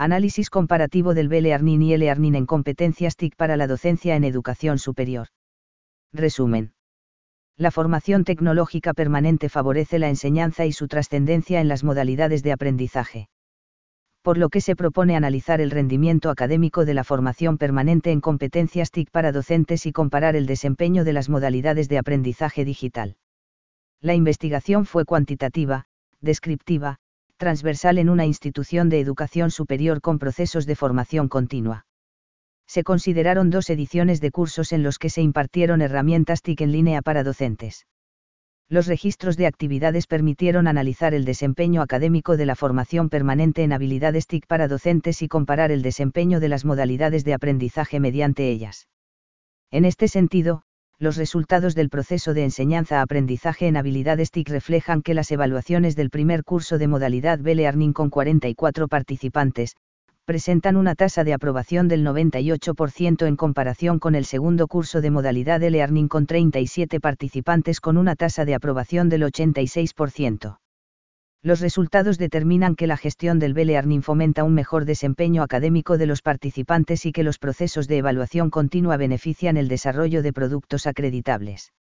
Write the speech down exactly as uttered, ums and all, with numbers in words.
Análisis comparativo del B-Learning y e-Learning en competencias T I C para la docencia en educación superior. Resumen. La formación tecnológica permanente favorece la enseñanza y su trascendencia en las modalidades de aprendizaje. Por lo que se propone analizar el rendimiento académico de la formación permanente en competencias T I C para docentes y comparar el desempeño de las modalidades de aprendizaje digital. La investigación fue cuantitativa, descriptiva, transversal en una institución de educación superior con procesos de formación continua. Se consideraron dos ediciones de cursos en los que se impartieron herramientas T I C en línea para docentes. Los registros de actividades permitieron analizar el desempeño académico de la formación permanente en habilidades T I C para docentes y comparar el desempeño de las modalidades de aprendizaje mediante ellas. En este sentido, los resultados del proceso de enseñanza-aprendizaje en habilidades T I C reflejan que las evaluaciones del primer curso de modalidad B-Learning con cuarenta y cuatro participantes, presentan una tasa de aprobación del noventa y ocho por ciento en comparación con el segundo curso de modalidad e-Learning con treinta y siete participantes con una tasa de aprobación del ochenta y seis por ciento. Los resultados determinan que la gestión del B-Learning fomenta un mejor desempeño académico de los participantes y que los procesos de evaluación continua benefician el desarrollo de productos acreditables.